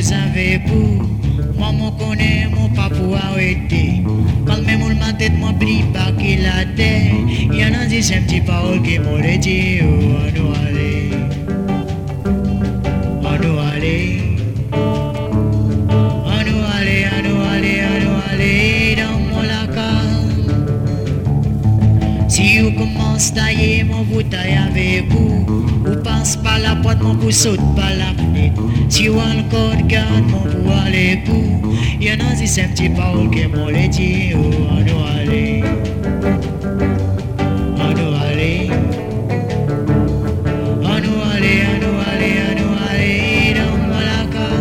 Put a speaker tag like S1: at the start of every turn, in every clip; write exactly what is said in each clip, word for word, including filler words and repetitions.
S1: cause avec vous. Maman connaît mon pas pour arrêter. Quand même on ma tête moi plie pas qu'il la terre. Y'en a dit c'est un petit parole qui m'ont dit oh on nous aller. On nous aller. On nous aller, on nous aller, on nous aller dans mon lacan. Si vous commencez à tailler mon bouteille avec vous. Ou passe par la porte, mon pour saute par la fenêtre. Si vous encore garde mon pour aller pour. Y'en a dit c'est un petit parole qui m'ont dit oh on nous aller. On nous aller. On nous aller, on nous aller, on nous aller dans mon lacan.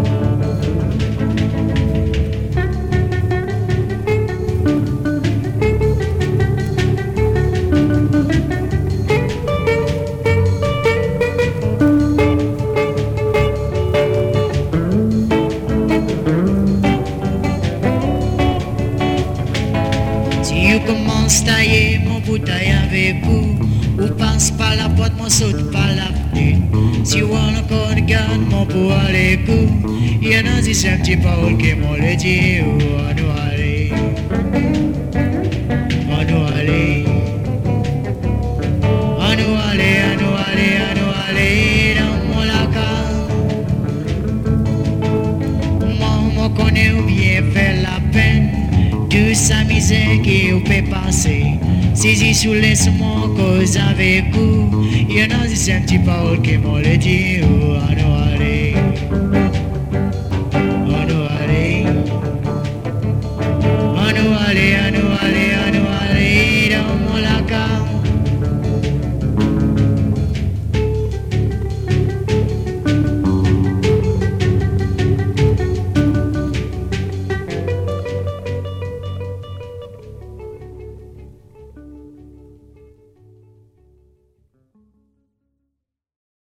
S1: Commence à tailler mon bouteille avec vous. Ou passe par la porte, mon saute par la fenêtre. Si vous encore garde mon pour aller coup. Y'en a dit c'est un petit parole qui m'ont dit oh on nous aller. On nous aller. On nous aller, on nous aller, on nous aller dans mon lacan. Moi, on connaît ou bien faire la peine. Toute sa misère qui vous fait passer. Saisi sous laisse-moi cause avec vous. Y'en a dit c'est un petit parole qui m'ont dit oh on nous aller.